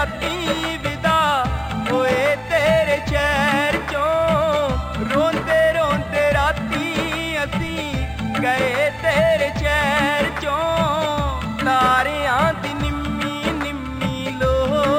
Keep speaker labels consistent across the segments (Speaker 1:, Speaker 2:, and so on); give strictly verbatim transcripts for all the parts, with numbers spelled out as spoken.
Speaker 1: ਰਾਤੀ ਵਿਦਾ ਹੋਏ ਤੇਰੇ ਸ਼ਹਿਰ ਚੋਂ। ਰੋਂਦੇ ਰੋਂਦੇ ਰਾਤੀ ਅਸੀਂ ਗਏ ਤੇਰੇ ਸ਼ਹਿਰ ਚੋਂ। ਤਾਰਿਆਂ ਦੀ ਨਿੰਮੀ ਨਿੰਮੀ ਲੋ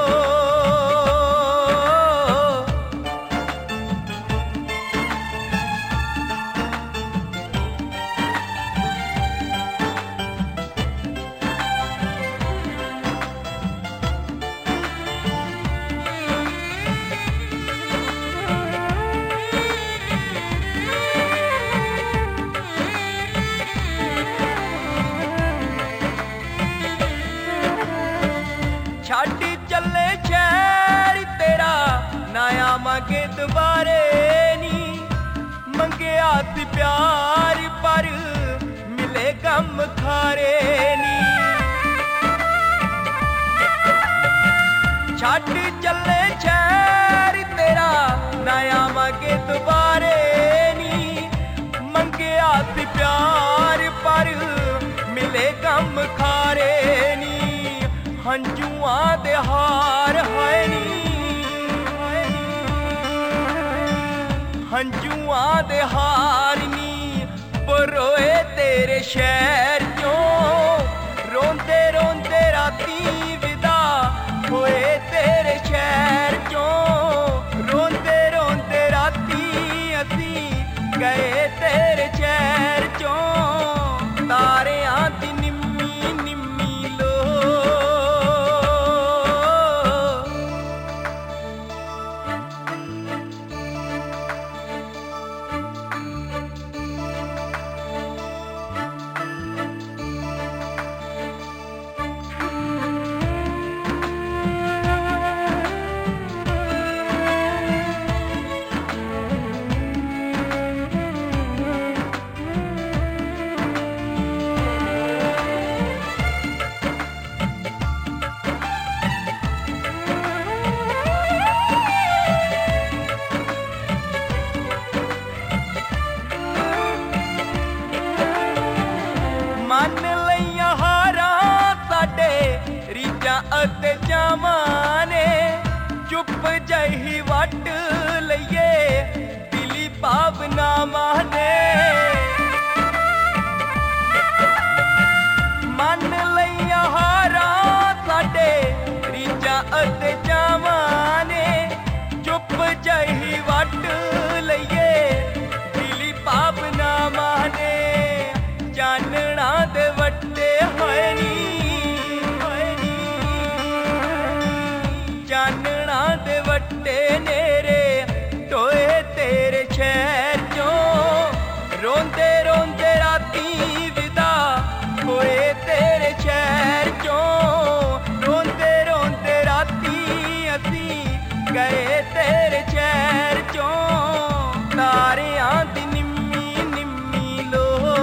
Speaker 1: ਛੱਡ ਚੱਲੇ ਸ਼ਹਿਰ ਤੇਰਾ ਨਾ ਆਵਾਂਗੇ ਦੁਬਾਰੇ ਨੀ। ਮੰਗਿਆ ਸੀ ਪਿਆਰ ਪਰ ਮਿਲੇ ਗਮ ਖਾਰੇ ਨੀ। ਛੱਡ ਚੱਲੇ ਸ਼ਹਿਰ ਤੇਰਾ ਨਾ ਆਵਾਂਗੇ ਦੁਬਾਰੇ ਨੀ। ਮੰਗਿਆ ਸੀ ਪਿਆਰ ਪਰ ਮਿਲੇ ਗਮ ਖਾਰੇ ਨੀ। ਹੰਝੂਆਂ ਦੇ ਹਾਰ ਹੋਏ ਨੀ, ਹੰਝੂਆਂ ਦੇ ਹਾਰ ਨੀ ਪਰੋਏ ਤੇਰੇ ਸ਼ਹਿਰ ਚੋਂ। ਰੋਂਦੇ ਰੋਂਦੇ ਰਾਤੀ ਵਿਦਾ ਹੋਏ ਤੇਰੇ ਸ਼ਹਿਰ ਚੋਂ। ਰੋਂਦੇ ਰੋਂਦੇ ਰਾਤੀ ਅਸੀਂ ਗਏ ਤੇਰੇ ਸ਼ਹਿਰ ਚੋਂ। ਤਾਰਿਆਂ ਦੀ ਨਿੰਮੀ ਨਿੰਮੀ ਲੋ ਮੰਨ ਲਈਆਂ ਹਾਰਾਂ ਸਾਡੇ ਰੀਝਾਂ ਅਤੇ ਚਾਵਾਂ ਨੇ। ਚੁੱਪ ਜਿਹੀ ਵੱਟ ਲਈਏ ਦਿਲੀ ਭਾਵਨਾਵਾਂ ਨੇ। ਮੰਨ ਲਈਆਂ ਹਾਰਾਂ ਸਾਡੇ ਰੀਝਾਂ ਅਤੇ ਚਾਵਾਂ ਨੇ। ਚੁੱਪ ਜਿਹੀ ਵੱਟ ਲਈਏ ਦਿਲੀ ਭਾਵਨਾਵਾਂ ਨੇ। ਚਾਨਣਾ ਦੇ ਵੱਟੇ ਹੋਏ ਨੀ, ਹੋਏ ਨੀ। ਚਾਨਣਾ ਦੇ ਵੱਟੇ ਨੇਰੇ ਟੋਏ ਤੇਰੇ ਸ਼ਹਿਰ ਚੋਂ। ਰੋਂਦੇ ਰੋਂਦੇ ਰਾਤੀ ਵਿਦਾ ਹੋਏ ਤੇਰੇ ਸ਼ਹਿਰ ਚੋਂ। ਰੋਂਦੇ ਰੋਂਦੇ ਰਾਤੀ ਅਸੀਂ ਗਏ ਤੇਰੇ ਸ਼ਹਿਰ ਚੋਂ। ਤਾਰਿਆਂ ਦੀ ਨਿੰਮੀ ਨਿੰਮੀ ਲੋ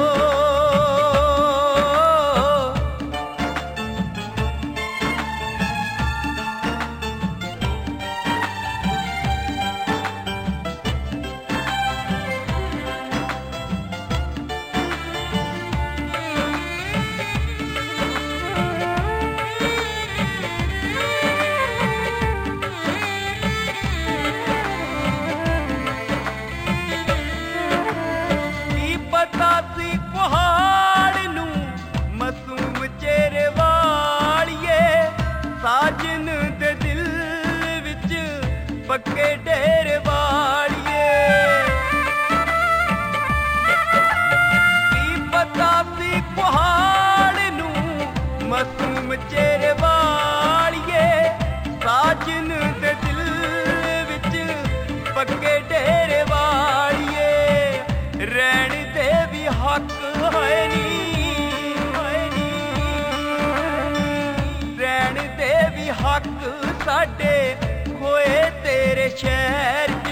Speaker 1: ਸਾਜਨ ਦੇ ਦਿਲ ਵਿੱਚ ਪੱਕੇ ਡੇਰੇ ਵਾਲੀਏ। ਕੀ ਪਤਾ ਸੀ ਪਹਾੜ ਨੂੰ ਮਾਸੂਮ ਚਿਹਰੇ ਵਾਲੀਏ। ਸਾਜਨ ਦੇ ਦਿਲ ਵਿੱਚ ਪੱਕੇ ਡੇਰੇ ਵਾਲੀਏ। ਰਹਿਣ ਦੇ ਵੀ ਹੱਕ ਹੋਏ ਨੀ, ਰਹਿਣ ਦੇ ਵੀ ਹੱਕ ਸਾਡੇ ਹੋਏ ਤੇਰੇ ਸ਼ਹਿਰ